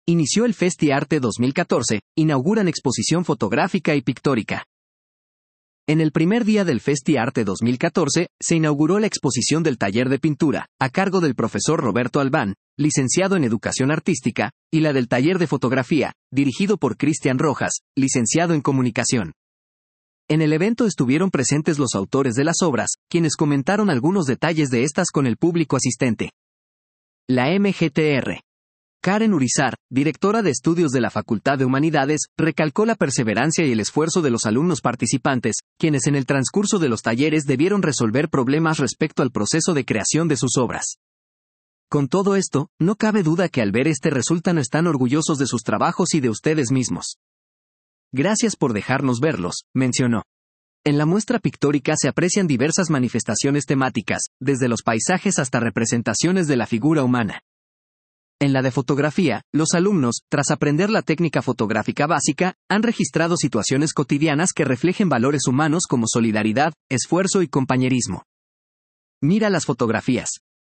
Inició el FestiArte 2014, inauguran exposición fotográfica y pictórica. En el primer día del FestiArte 2014, se inauguró la exposición del taller de pintura, a cargo del profesor Roberto Albán, licenciado en Educación Artística, y la del taller de fotografía, dirigido por Cristian Rojas, licenciado en Comunicación. En el evento estuvieron presentes los autores de las obras, quienes comentaron algunos detalles de estas con el público asistente. La MGTR. Karen Urizar, directora de estudios de la Facultad de Humanidades, recalcó la perseverancia y el esfuerzo de los alumnos participantes, quienes en el transcurso de los talleres debieron resolver problemas respecto al proceso de creación de sus obras. Con todo esto, no cabe duda que al ver este resultado están orgullosos de sus trabajos y de ustedes mismos. Gracias por dejarnos verlos, mencionó. En la muestra pictórica se aprecian diversas manifestaciones temáticas, desde los paisajes hasta representaciones de la figura humana. En la de fotografía, los alumnos, tras aprender la técnica fotográfica básica, han registrado situaciones cotidianas que reflejen valores humanos como solidaridad, esfuerzo y compañerismo. Mira las fotografías.